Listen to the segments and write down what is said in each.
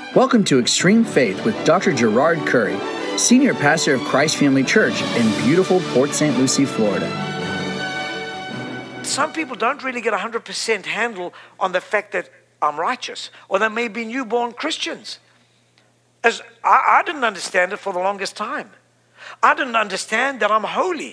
Welcome to Extreme Faith with Dr. Gerard Curry, Senior Pastor of Christ Family Church in beautiful Port St. Lucie, Florida. Some people don't really get 100% handle on the fact that I'm righteous, or they may be newborn Christians. As I didn't understand it for the longest time. I didn't understand that I'm holy.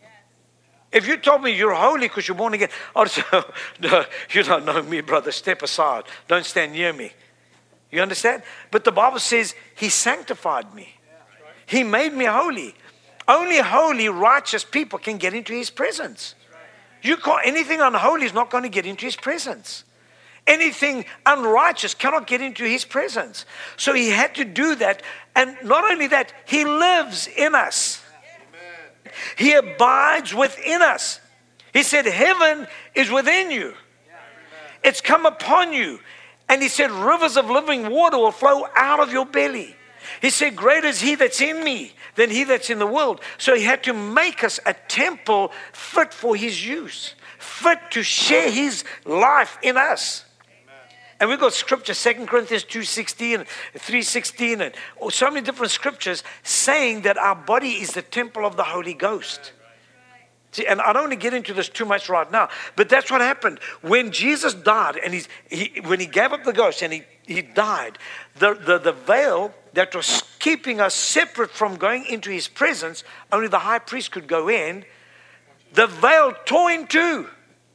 If you told me you're holy because you're born again, I'd say, no, you don't know me, brother. Step aside. Don't stand near me. You understand? But the Bible says He sanctified me. He made me holy. Only holy, righteous people can get into His presence. You can't. Anything unholy is not going to get into His presence. Anything unrighteous cannot get into His presence. So He had to do that. And not only that, He lives in us. Amen. He abides within us. He said, heaven is within you. It's come upon you. And He said, rivers of living water will flow out of your belly. He said, greater is He that's in me than he that's in the world. So He had to make us a temple fit for His use, fit to share His life in us. And we've got scripture, 2 Corinthians 2:16 and 3:16, and so many different scriptures saying that our body is the temple of the Holy Ghost. See, and I don't want to get into this too much right now, but that's what happened. When Jesus died, and when He gave up the ghost and he died, the veil that was keeping us separate from going into His presence, only the high priest could go in, the veil tore in two.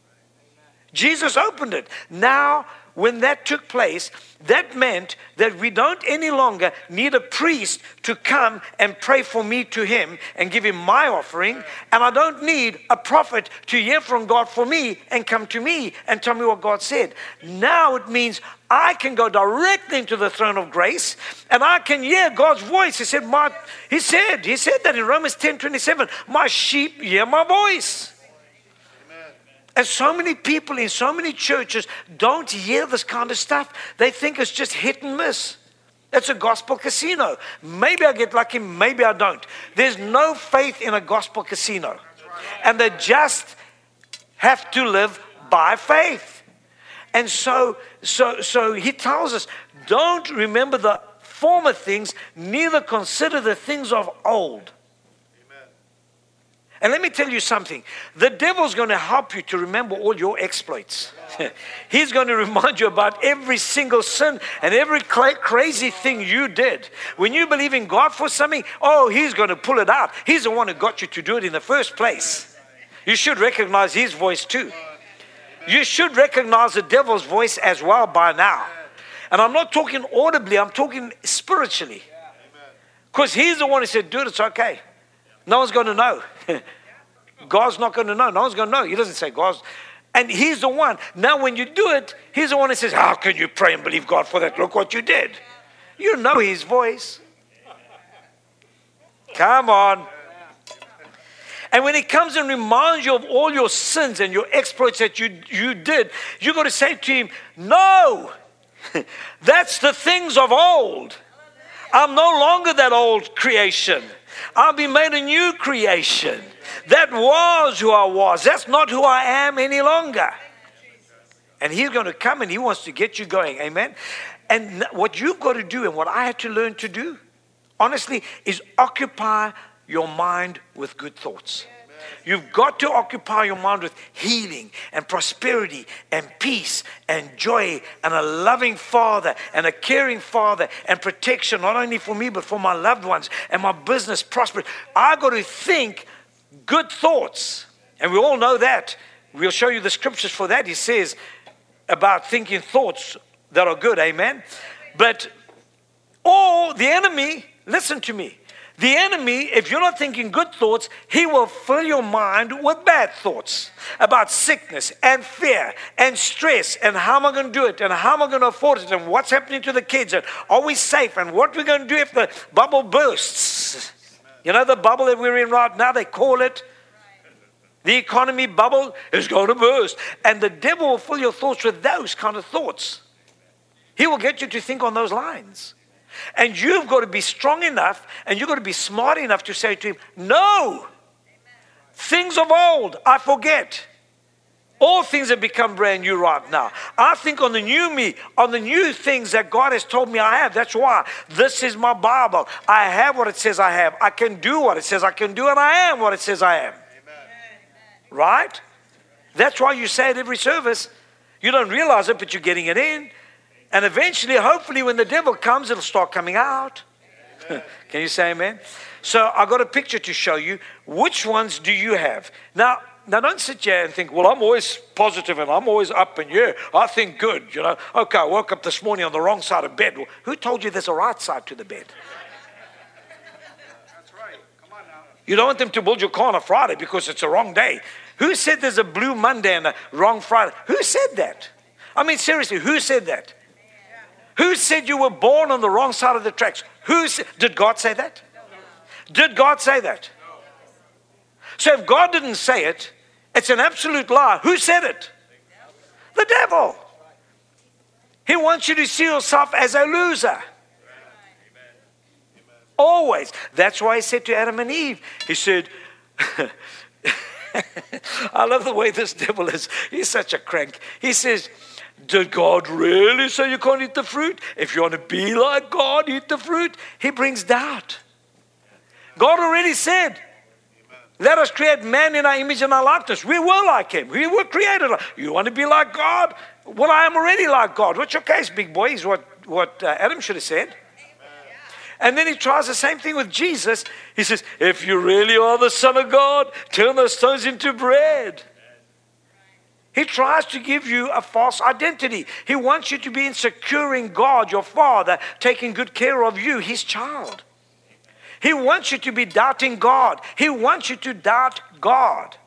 Jesus opened it. Now, when that took place, that meant that we don't any longer need a priest to come and pray for me to Him and give Him my offering. And I don't need a prophet to hear from God for me and come to me and tell me what God said. Now it means I can go directly into the throne of grace and I can hear God's voice. He said that in Romans 10:27, my sheep hear my voice. And so many people in so many churches don't hear this kind of stuff. They think it's just hit and miss. It's a gospel casino. Maybe I get lucky, maybe I don't. There's no faith in a gospel casino. And they just have to live by faith. And so He tells us, don't remember the former things, neither consider the things of old. And let me tell you something. The devil's going to help you to remember all your exploits. He's going to remind you about every single sin and every crazy thing you did. When you believe in God for something, He's going to pull it out. He's the one who got you to do it in the first place. You should recognize His voice too. You should recognize the devil's voice as well by now. And I'm not talking audibly, I'm talking spiritually. Because he's the one who said, dude, it's okay. No one's going to know. God's not going to know. No one's going to know. He doesn't say God's. And He's the one. Now when you do it, He's the one who says, how can you pray and believe God for that? Look what you did. You know His voice. Come on. And when He comes and reminds you of all your sins and your exploits that you did, you've got to say to Him, no, that's the things of old. I'm no longer that old creation. I'll be made a new creation. That was who I was. That's not who I am any longer. And He's going to come and He wants to get you going. Amen. And what you've got to do and what I had to learn to do, honestly, is occupy your mind with good thoughts. You've got to occupy your mind with healing and prosperity and peace and joy and a loving Father and a caring Father and protection, not only for me, but for my loved ones and my business prosper. I've got to think good thoughts. And we all know that. We'll show you the scriptures for that. He says about thinking thoughts that are good. Amen. But, the enemy, listen to me. The enemy, if you're not thinking good thoughts, he will fill your mind with bad thoughts about sickness and fear and stress and how am I going to do it and how am I going to afford it and what's happening to the kids and are we safe and what we're going to do if the bubble bursts. You know the bubble that we're in right now, they call it the economy bubble is going to burst. And the devil will fill your thoughts with those kind of thoughts. He will get you to think on those lines. And you've got to be strong enough and you've got to be smart enough to say to him, no, things of old I forget. All things have become brand new right now. I think on the new me, on the new things that God has told me I have. That's why this is my Bible. I have what it says I have. I can do what it says I can do, and I am what it says I am. Right? That's why you say it every service. You don't realize it, but you're getting it in. And eventually, hopefully, when the devil comes, it'll start coming out. Can you say amen? So I've got a picture to show you. Which ones do you have? Now don't sit here and think, well, I'm always positive and I'm always up and yeah, I think good, you know. Okay, I woke up this morning on the wrong side of bed. Well, who told you there's a right side to the bed? That's right. Come on now. You don't want them to build your car on a Friday because it's a wrong day. Who said there's a blue Monday and a wrong Friday? Who said that? I mean, seriously, who said that? Who said you were born on the wrong side of the tracks? Did God say that? Did God say that? So if God didn't say it, it's an absolute lie. Who said it? The devil. He wants you to see yourself as a loser. Always. That's why he said to Adam and Eve, he said, I love the way this devil is. He's such a crank. He says, did God really say you can't eat the fruit? If you want to be like God, eat the fruit. He brings doubt. God already said, let us create man in our image and our likeness. We were like him. We were created. You want to be like God? Well, I am already like God. What's your case, big boy? Is what Adam should have said. And then he tries the same thing with Jesus. He says, if you really are the Son of God, turn those stones into bread. He tries to give you a false identity. He wants you to be insecure in God, your Father, taking good care of you, his child. He wants you to be doubting God. He wants you to doubt God.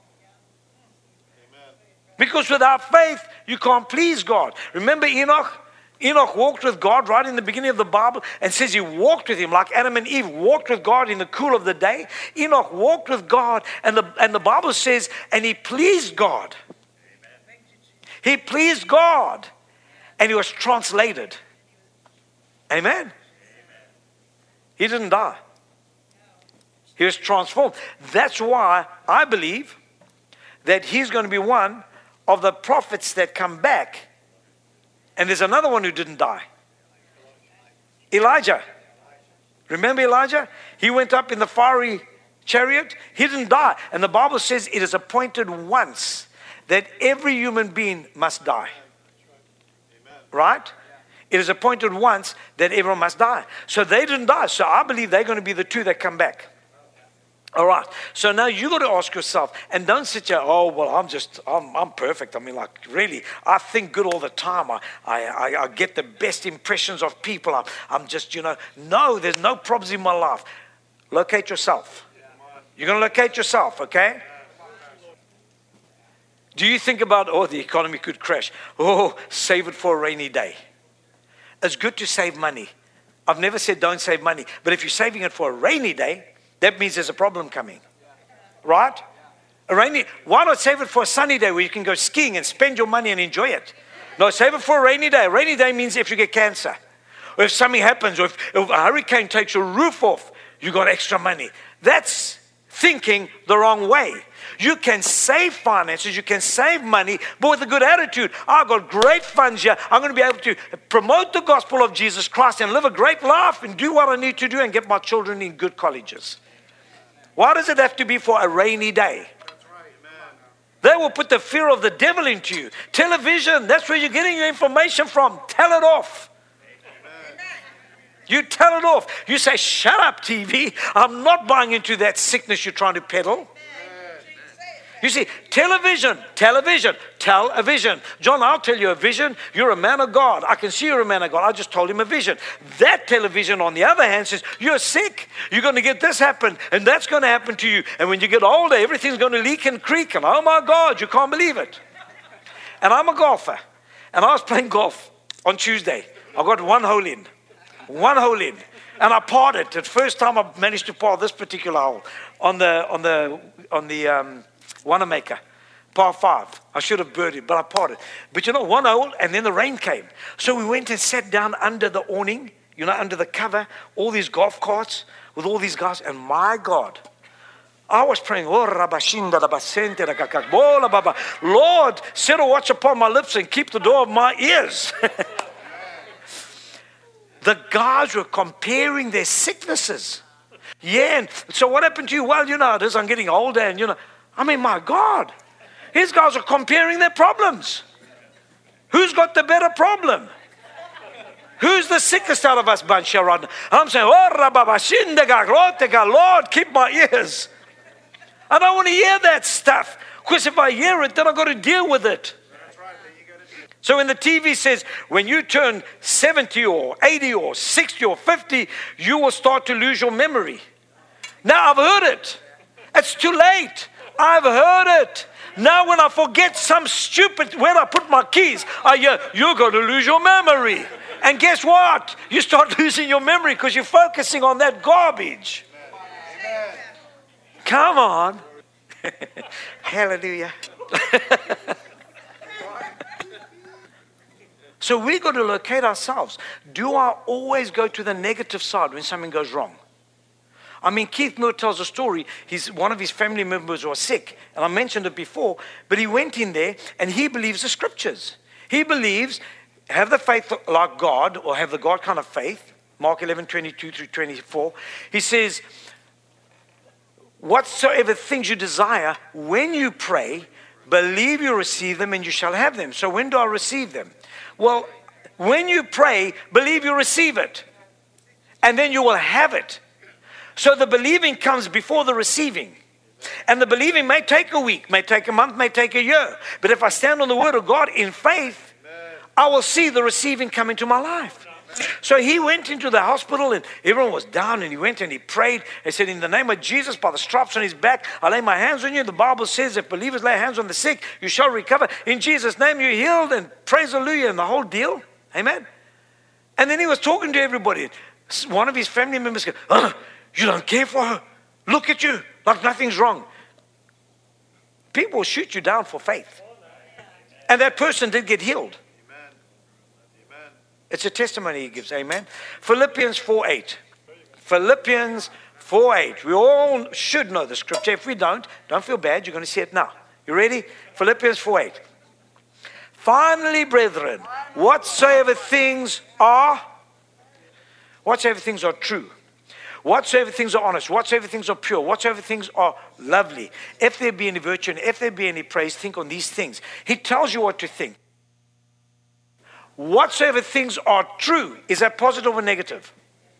Amen. Because without faith, you can't please God. Remember Enoch? Enoch walked with God right in the beginning of the Bible and says he walked with him like Adam and Eve walked with God in the cool of the day. Enoch walked with God and the Bible says, and he pleased God. Amen. He pleased God and he was translated. Amen. Amen. He didn't die. He was transformed. That's why I believe that he's going to be one of the prophets that come back. And there's another one who didn't die. Elijah. Remember Elijah? He went up in the fiery chariot. He didn't die. And the Bible says it is appointed once that every human being must die. Right? It is appointed once that everyone must die. So they didn't die. So I believe they're going to be the two that come back. All right. So now you got to ask yourself, and don't sit here, oh, well, I'm perfect. I mean, like, really, I think good all the time. I get the best impressions of people. I'm just, no, there's no problems in my life. Locate yourself. You're going to locate yourself, okay? Do you think about, oh, the economy could crash. Oh, save it for a rainy day. It's good to save money. I've never said don't save money. But if you're saving it for a rainy day, that means there's a problem coming. Right? Why not save it for a sunny day where you can go skiing and spend your money and enjoy it? No, save it for a rainy day. A rainy day means if you get cancer, or if something happens, or if a hurricane takes your roof off, you got extra money. That's thinking the wrong way. You can save finances, you can save money, but with a good attitude. I've got great funds here. I'm going to be able to promote the gospel of Jesus Christ and live a great life and do what I need to do and get my children in good colleges. Why does it have to be for a rainy day? They will put the fear of the devil into you. Television, that's where you're getting your information from. Tell it off. You tell it off. You say, shut up, TV. I'm not buying into that sickness you're trying to peddle. You see, television. John, I'll tell you a vision. You're a man of God. I can see you're a man of God. I just told him a vision. That television, on the other hand, says, you're sick. You're going to get this happen, and that's going to happen to you. And when you get older, everything's going to leak and creak. And oh my God, you can't believe it. And I'm a golfer. And I was playing golf on Tuesday. I got one hole in. And I parred it. The first time I managed to par this particular hole on the Wanamaker, par 5. I should have birdied, but I parred it. But one hole, and then the rain came. So we went and sat down under the awning, under the cover, all these golf carts with all these guys. And my God, I was praying, Lord, set a watch upon my lips and keep the door of my ears. The guys were comparing their sicknesses. Yeah, and so what happened to you? Well, you know how it is, I'm getting older, and my God. These guys are comparing their problems. Who's got the better problem? Who's the sickest out of us bunch here? I'm saying, Lord, keep my ears. I don't want to hear that stuff. Because if I hear it, then I've got to deal with it. So when the TV says, when you turn 70 or 80 or 60 or 50, you will start to lose your memory. Now I've heard it. It's too late. I've heard it. Now when I forget some stupid, where I put my keys, I hear, you're going to lose your memory. And guess what? You start losing your memory because you're focusing on that garbage. Amen. Come on. Hallelujah. So we've got to locate ourselves. Do I always go to the negative side when something goes wrong? I mean, Keith Moore tells a story. One of his family members was sick, and I mentioned it before, but he went in there and he believes the scriptures. He believes, have the faith like God, or have the God kind of faith. Mark 11:22-24. He says, whatsoever things you desire, when you pray, believe you receive them and you shall have them. So when do I receive them? Well, when you pray, believe you receive it. And then you will have it. So the believing comes before the receiving. And the believing may take a week, may take a month, may take a year. But if I stand on the word of God in faith, I will see the receiving come into my life. So he went into the hospital and everyone was down, and he went and he prayed and said, in the name of Jesus, by the stripes on his back, I lay my hands on you. The Bible says if believers lay hands on the sick, you shall recover. In Jesus' name you're healed, and praise hallelujah, and the whole deal. Amen. And then he was talking to everybody. One of his family members goes, you don't care for her? Look at you, like nothing's wrong. People will shoot you down for faith. And that person did get healed. It's a testimony he gives, amen. Philippians 4:8. Philippians 4:8. We all should know the scripture. If we don't feel bad. You're going to see it now. You ready? Philippians 4:8. Finally, brethren, whatsoever things are true, whatsoever things are honest, whatsoever things are pure, whatsoever things are lovely, if there be any virtue and if there be any praise, think on these things. He tells you what to think. Whatsoever things are true, is that positive or negative?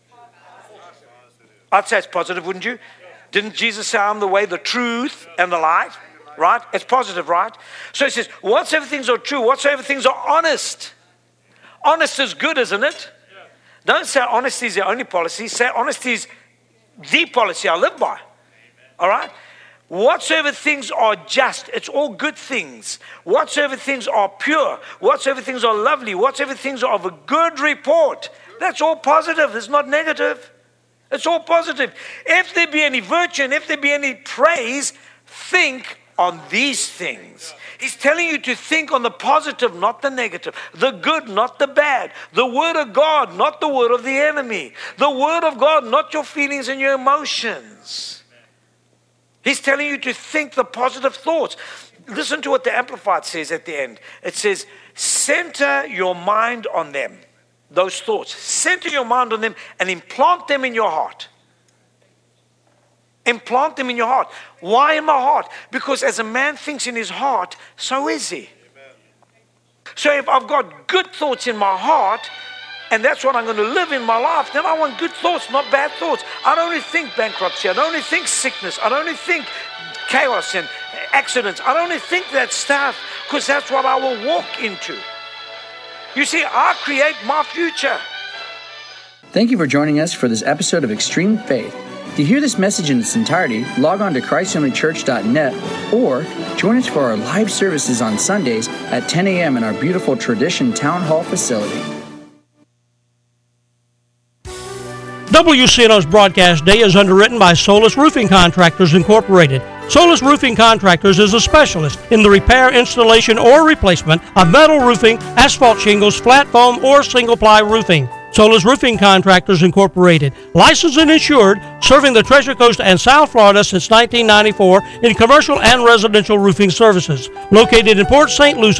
I'd say it's positive, wouldn't you? Didn't Jesus say, I'm the way, the truth, and the light? Right? It's positive, right? So it says, whatsoever things are true, whatsoever things are honest. Honest is good, isn't it? Don't say honesty is the only policy. Say honesty is the policy I live by. All right? Whatsoever things are just, it's all good things. Whatsoever things are pure, whatsoever things are lovely, whatsoever things are of a good report. That's all positive. It's not negative. It's all positive. If there be any virtue and if there be any praise, think on these things. He's telling you to think on the positive, not the negative. The good, not the bad. The word of God, not the word of the enemy. The word of God, not your feelings and your emotions. He's telling you to think the positive thoughts. Listen to what the Amplified says at the end. It says, center your mind on them. Those thoughts. Center your mind on them and implant them in your heart. Implant them in your heart. Why in my heart? Because as a man thinks in his heart, so is he. Amen. So if I've got good thoughts in my heart, and that's what I'm going to live in my life, then I want good thoughts, not bad thoughts. I don't only think bankruptcy. I don't only think sickness. I don't only think chaos and accidents. I don't only think that stuff, because that's what I will walk into. You see, I create my future. Thank you for joining us for this episode of Extreme Faith. To hear this message in its entirety, log on to ChristFamilyChurch.net or join us for our live services on Sundays at 10 a.m. in our beautiful Tradition Town Hall facility. WCNO's broadcast day is underwritten by Solus Roofing Contractors Incorporated. Solus Roofing Contractors is a specialist in the repair, installation, or replacement of metal roofing, asphalt shingles, flat foam, or single-ply roofing. Solis Roofing Contractors Incorporated, licensed and insured, serving the Treasure Coast and South Florida since 1994 in commercial and residential roofing services. Located in Port St. Lucie,